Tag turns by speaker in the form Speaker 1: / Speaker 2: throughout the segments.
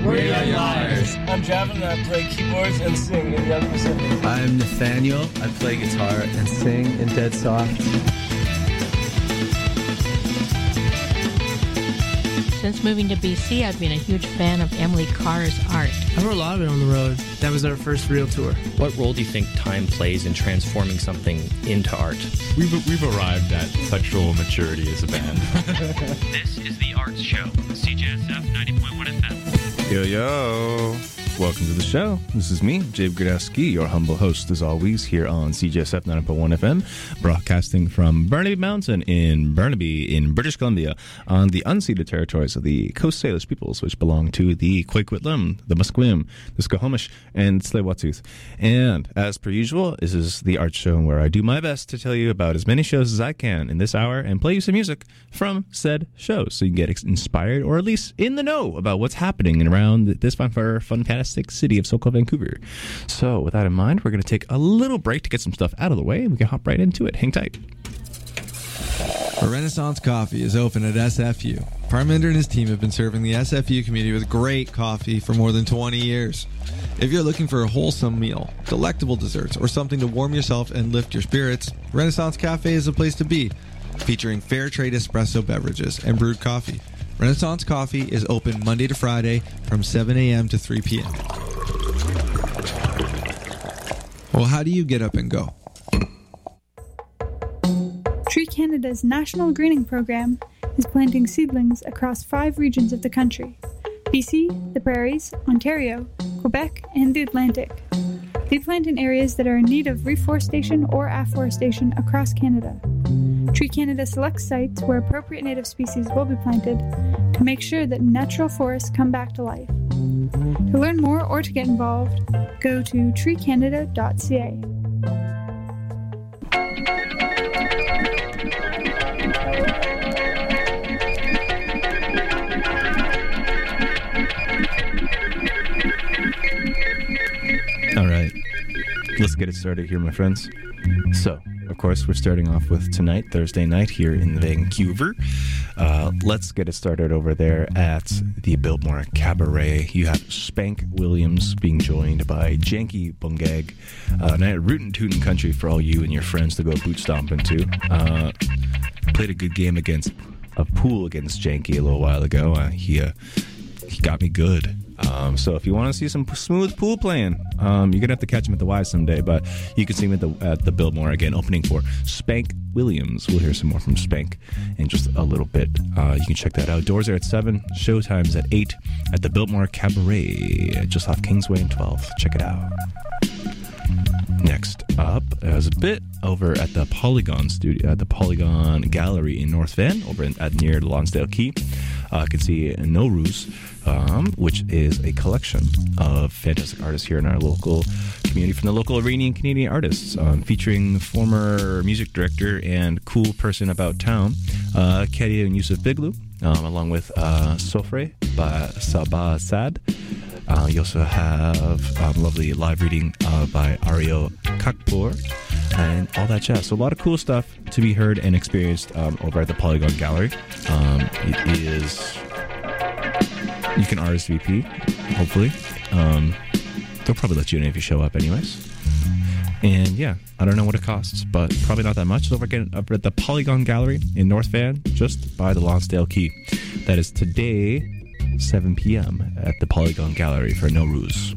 Speaker 1: We are liars.
Speaker 2: I'm Javin, and I play keyboards and sing in Young Pacific.
Speaker 3: I'm Nathaniel. I play guitar and sing in Dead Soft.
Speaker 4: Since moving to BC, I've been a huge fan of Emily Carr's art.
Speaker 5: I wrote a lot of it on the road. That was our first real tour.
Speaker 6: What role do you think time plays in transforming something into art?
Speaker 7: We've arrived at sexual maturity as a band.
Speaker 8: This is The Arts Show, CJSF 90.1 FM.
Speaker 9: Yo. Welcome to the show. This is me, Jabe Gradowski, your humble host as always here on CJSF 90.1 FM, broadcasting from Burnaby Mountain in Burnaby in British Columbia on the unceded territories of the Coast Salish peoples, which belong to the Coquitlam, the Musqueam, the Squamish, and Tsleil-Waututh. And as per usual, this is the art show where I do my best to tell you about as many shows as I can in this hour and play you some music from said shows so you can get inspired or at least in the know about what's happening and around this fantastic city of so-called Vancouver. So with that in mind, we're going to take a little break to get some stuff out of the way. We can hop right into it. Hang tight.
Speaker 10: Renaissance Coffee is open at SFU. Parminder and his team have been serving the SFU community with great coffee for more than 20 years. If you're looking for a wholesome meal, delectable desserts, or something to warm yourself and lift your spirits, Renaissance Cafe is the place to be, featuring fair trade espresso beverages and brewed coffee. Renaissance Coffee is open Monday to Friday from 7 a.m. to 3 p.m. Well, how do you get up and go?
Speaker 11: Tree Canada's National Greening Program is planting seedlings across 5 regions of the country: BC, the Prairies, Ontario, Quebec, and the Atlantic. They plant in areas that are in need of reforestation or afforestation across Canada. Tree Canada selects sites where appropriate native species will be planted to make sure that natural forests come back to life. To learn more or to get involved, go to treecanada.ca.
Speaker 9: All right, let's get it started here, my friends. So, of course, we're starting off with tonight, Thursday night, here in Vancouver. Let's get it started over there at the Biltmore Cabaret. You have Spank Williams being joined by Janky Bungag. Night rootin' tootin' country for all you and your friends to go boot stomping to. Played a good game against a pool against Janky a little while ago. He got me good. So if you want to see some smooth pool playing, you're going to have to catch him at the Y someday, but you can see him at the Biltmore again, opening for Spank Williams. We'll hear some more from Spank in just a little bit. You can check that out. Doors are at 7, showtime's at 8 at the Biltmore Cabaret, just off Kingsway and 12th. Check it out. Next up is a bit over at the Polygon Studio, at the Polygon Gallery in North Van, over near the Lonsdale Quay. You can see No Ruse, which is a collection of fantastic artists here in our local community from the local Iranian Canadian artists, featuring former music director and cool person about town, Kedia and Yusuf Biglu, along with Sofre by Sabah Sad. You also have lovely live reading by Ariel Kakpour and all that jazz. So a lot of cool stuff to be heard and experienced over at the Polygon Gallery. It is... You can RSVP, hopefully. They'll probably let you in if you show up anyways. And yeah, I don't know what it costs, but probably not that much. So we're up at the Polygon Gallery in North Van, just by the Lonsdale Quay. That is today, 7 p.m. at the Polygon Gallery for No Ruse.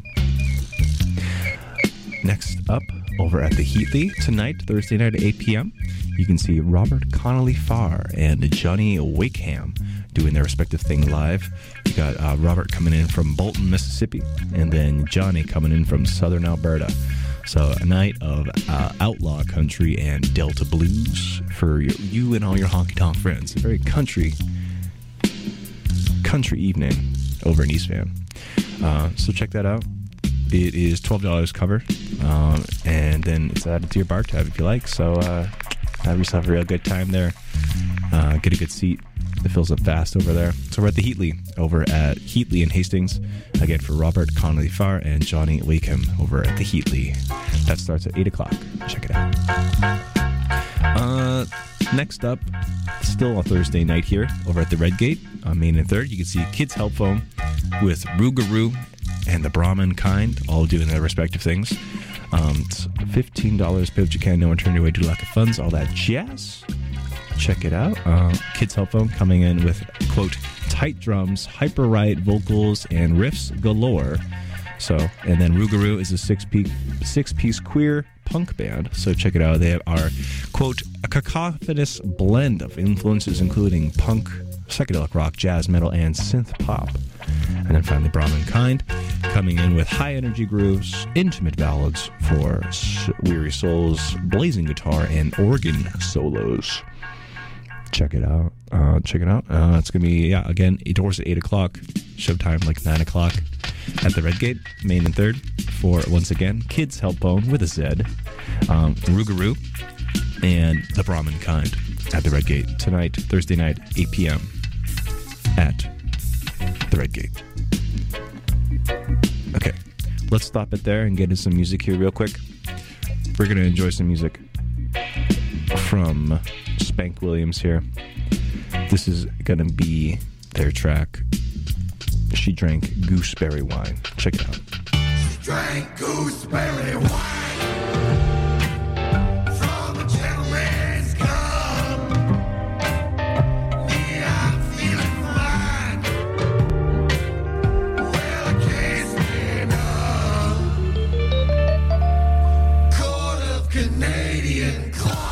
Speaker 9: Next up, over at the Heatley tonight, Thursday night at 8 p.m., you can see Robert Connolly Farr and Johnny Wakeham doing their respective thing live. You got Robert coming in from Bolton, Mississippi, and then Johnny coming in from Southern Alberta. So a night of outlaw country and Delta blues for you and all your honky-tonk friends. A very country evening over in East Van. So check that out. It is $12 cover, and then it's added to your bar tab if you like. So have yourself a real good time there. Get a good seat. It fills up fast over there. So we're at the Heatley, over at Heatley in Hastings. Again, for Robert Connolly Farr and Johnny Wakeham over at the Heatley. That starts at 8 o'clock. Check it out. Next up, still a Thursday night here over at the Red Gate on Main and 3rd. You can see Kids Help Phone with Rougarou and the Brahmin Kind, all doing their respective things. It's $15. Pay what you can, no one turn your way, do lack of funds, all that jazz. Check it out. Kids Help Phone coming in with, quote, tight drums, hyper right vocals, and riffs galore. So, and then Rougarou is a six-piece queer punk band. So check it out. They are, quote, a cacophonous blend of influences including punk, psychedelic rock, jazz, metal, and synth pop. And then finally Brahmin Kind coming in with high-energy grooves, intimate ballads for weary souls, blazing guitar, and organ solos. Check it out. It's going to be, again, doors at 8 o'clock. Showtime like 9 o'clock at the Red Gate, Main and 3rd, for, once again, Kids Help Phone with a Z, Rougarou, and the Brahmin Kind at the Red Gate tonight, Thursday night, 8 p.m. at the Red Gate. Okay, let's stop it there and get into some music here real quick. We're going to enjoy some music from Spank Williams here. This is going to be their track, She Drank Gooseberry Wine. Check it out.
Speaker 1: She drank gooseberry wine from a gentleman's cup. Me, I'm feeling fine. Well, I can't stand up. Court of Canadian Club.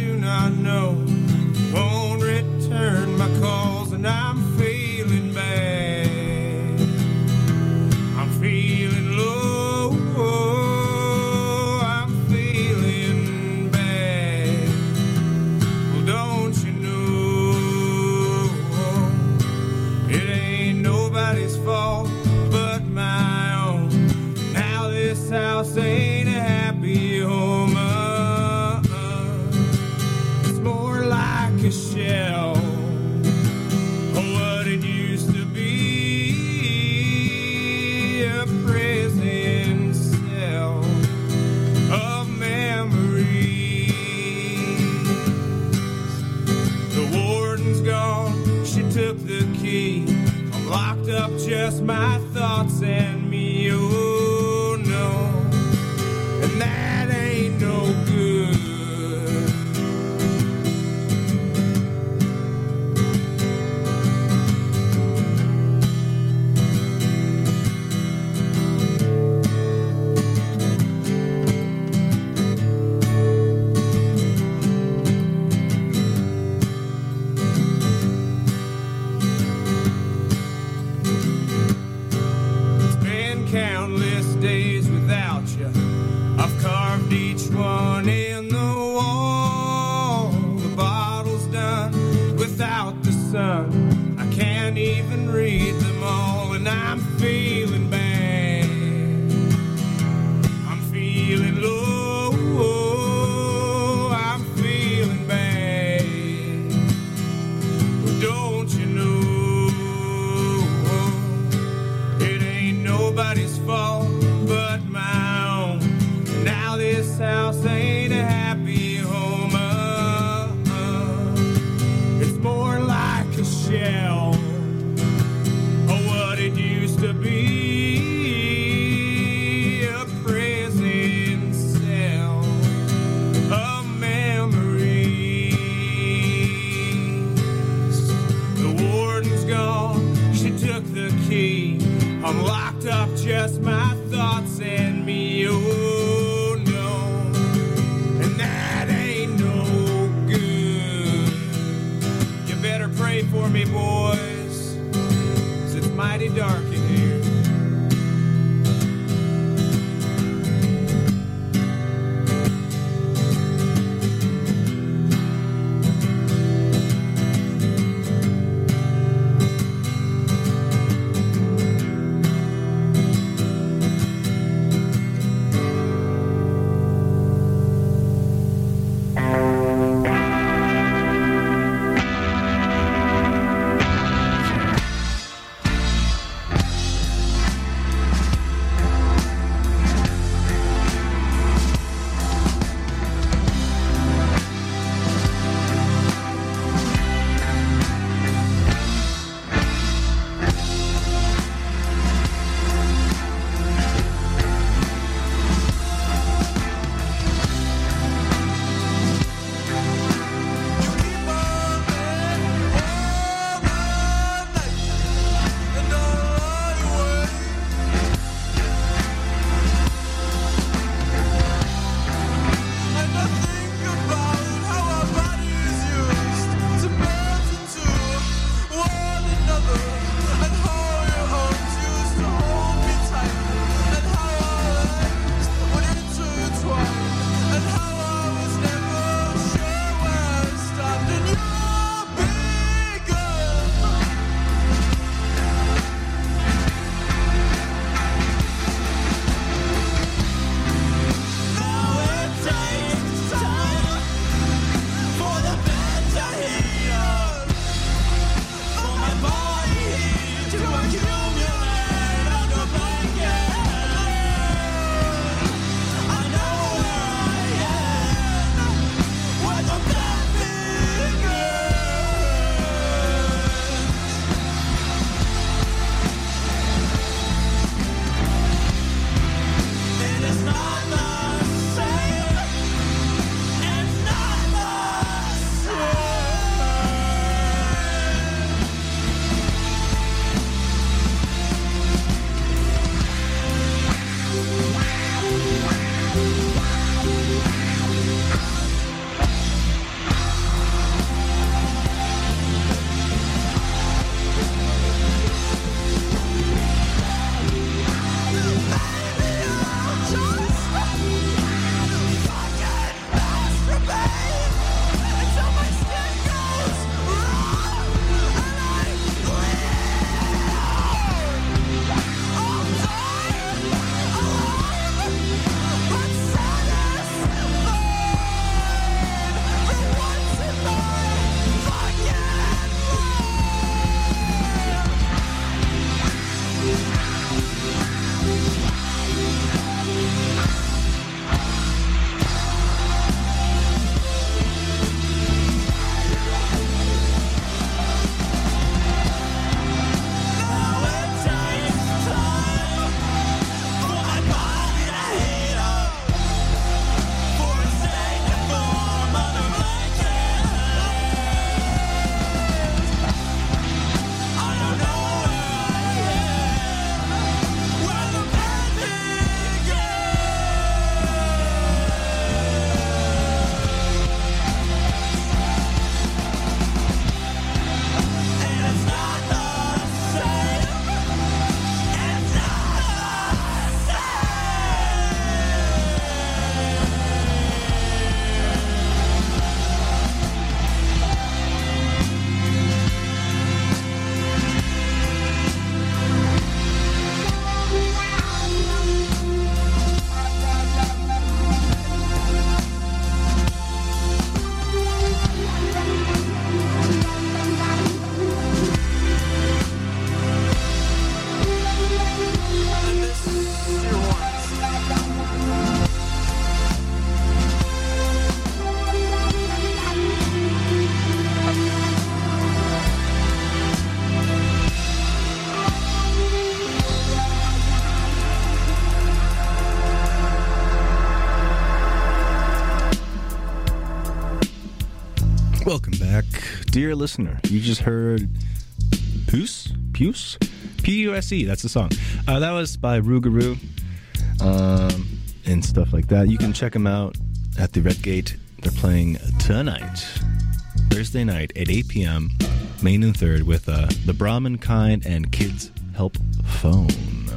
Speaker 1: do not know. Won't return my calls, and I'm feeling bad. I'm feeling low. I'm feeling bad. Well, don't you know it ain't nobody's fault but my own. Now this house ain't a happy home. It's more like a shell of what it used to be, a prison cell of memories. The warden's gone, she took the key. I'm locked up, just my thoughts and me. Oh no, and that ain't no good. Countless days without you. I've carved each one in the wall. The bottle's done without the sun. I can't even read them all, and I'm feeling bad. I'm feeling low. I'm feeling bad. Don't you know? Nobody's fault but my own. Now this house ain't a happy home. It's more like a shell of what it used to be, a prison cell of memories. The warden's gone, she took the key. I'm locked up, just my thoughts and me. Oh no, and that ain't no good. You better pray for me, boys, 'cause it's mighty dark in here.
Speaker 9: Welcome back, dear listener. You just heard Puce? P-U-S-E, that's the song. That was by Rougarou and stuff like that. You can check them out at the Red Gate. They're playing tonight, Thursday night at 8 p.m., Main and 3rd with the Brahmin Kind and Kids Help Phone.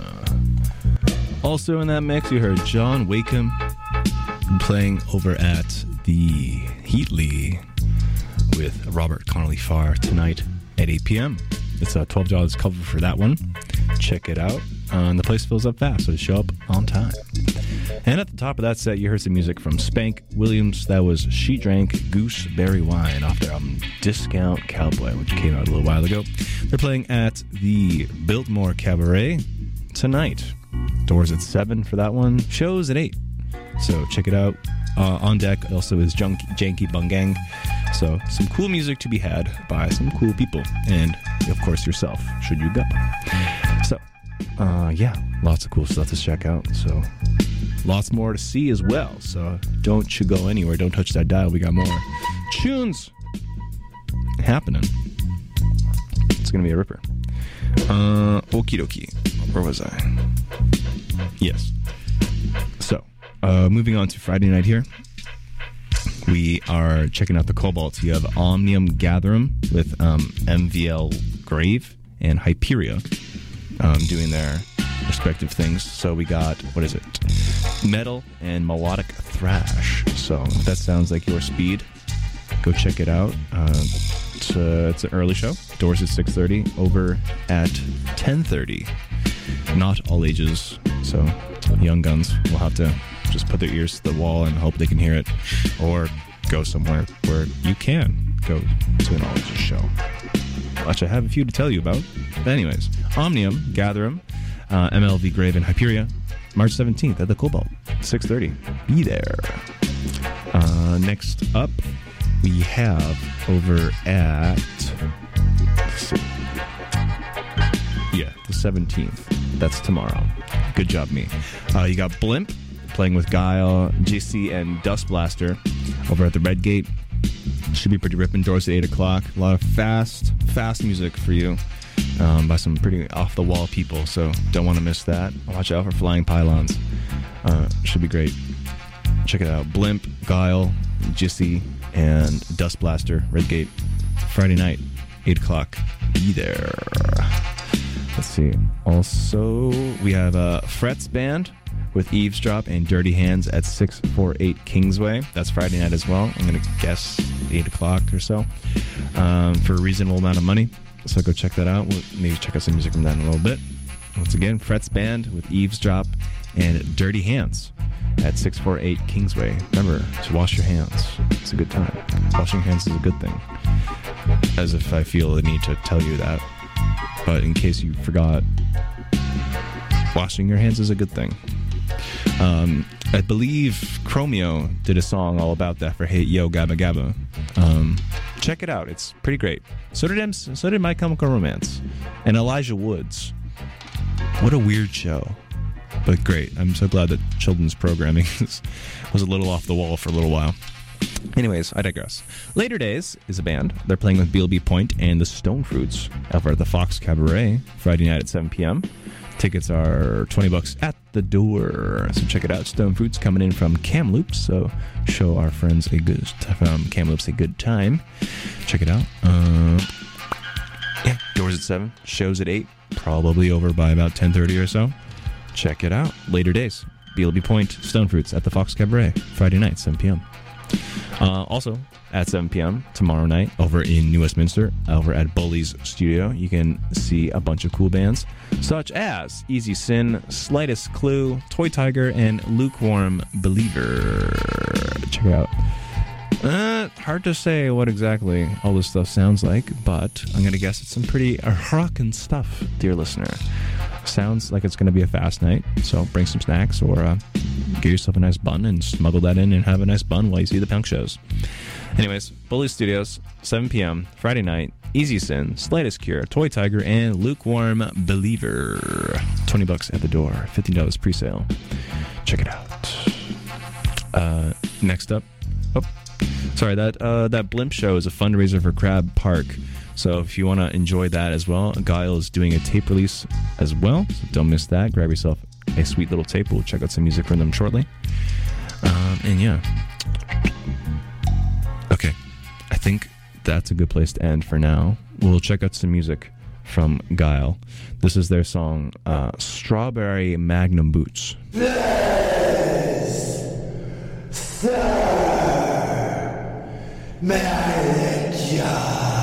Speaker 9: Also in that mix, you heard John Wakeham playing over at the Heatley with Robert Connolly Farr tonight at 8 p.m. It's a $12 cover for that one. Check it out. And the place fills up fast, so show up on time. And at the top of that set, you heard some music from Spank Williams. That was She Drank Gooseberry Wine off their album Discount Cowboy, which came out a little while ago. They're playing at the Biltmore Cabaret tonight. Doors at 7 for that one. Shows at 8. So check it out. On deck also is Janky Bungang. So some cool music to be had by some cool people. And, of course, yourself, should you go. So, yeah, lots of cool stuff to check out. So, lots more to see as well. So, don't you go anywhere. Don't touch that dial. We got more tunes happening. It's going to be a ripper. Okie dokie. Where was I? Yes. So, moving on to Friday night here. We are checking out the Cobalt. You have Omnium Gatherum with MVL Grave and Hyperia doing their respective things. So we got, what is it? Metal and Melodic Thrash. So if that sounds like your speed, go check it out. It's an early show. Doors at 6:30, over at 10:30. Not all ages, so young guns will have to just put their ears to the wall and hope they can hear it, or go somewhere where you can go to an all-ages show, which I have a few to tell you about. But anyways, Omnium, Gatherum, MLV Grave, and Hyperia, March 17th at the Cobalt, 6:30. Be there. Next up, we have over at, let's see, yeah, the 17th. That's tomorrow. Good job, me. You got Blimp playing with Guile, GC, and Dust Blaster over at the Red Gate. Should be pretty ripping. Doors at 8 o'clock. A lot of fast music for you by some pretty off-the-wall people, so don't want to miss that. Watch out for flying pylons. Should be great. Check it out. Blimp, Guile, GC, and Dust Blaster, Red Gate. Friday night, 8 o'clock. Be there. Let's see. Also, we have Frets Band with Eavesdrop and Dirty Hands at 648 Kingsway. That's Friday night as well. I'm going to guess 8 o'clock or so for a reasonable amount of money. So go check that out. We'll maybe check out some music from that in a little bit. Once again, Frets Band with Eavesdrop and Dirty Hands at 648 Kingsway. Remember to wash your hands. It's a good time. Washing hands is a good thing. As if I feel the need to tell you that. But in case you forgot, washing your hands is a good thing. I believe Chromeo did a song all about that for Hey Yo Gabba Gabba. Check it out. It's pretty great. So did My Chemical Romance. And Elijah Woods. What a weird show. But great. I'm so glad that children's programming was a little off the wall for a little while. Anyways, I digress. Later Days is a band. They're playing with BLB Point and the Stone Fruits over at the Fox Cabaret Friday night at 7 p.m. Tickets are $20 at the door. So check it out. Stone Fruits coming in from Kamloops. So show our friends from Kamloops a good time. Check it out. Yeah, doors at 7. Shows at 8. Probably over by about 10:30 or so. Check it out. Later Days. BLB Point, Stone Fruits at the Fox Cabaret. Friday night, 7 p.m. Also, at 7 p.m. tomorrow night, over in New Westminster, over at Bully's Studio, you can see a bunch of cool bands, such as Easy Sin, Slightest Clue, Toy Tiger, and Lukewarm Believer. Check it out. Hard to say what exactly all this stuff sounds like, but I'm going to guess it's some pretty rockin' stuff, dear listener. Sounds like it's going to be a fast night, so bring some snacks or get yourself a nice bun and smuggle that in and have a nice bun while you see the punk shows. Anyways, Bully Studios, 7 p.m., Friday night, Easy Sin, Slightest Cure, Toy Tiger, and Lukewarm Believer. $20 at the door, $15 pre-sale. Check it out. Next up, Sorry, that Blimp show is a fundraiser for Crab Park. So if you want to enjoy that as well, Guile is doing a tape release as well. So don't miss that. Grab yourself a sweet little tape. We'll check out some music from them shortly. And yeah. Okay. I think that's a good place to end for now. We'll check out some music from Guile. This is their song, Strawberry Magnum Boots.
Speaker 12: This, sir, may I let ya?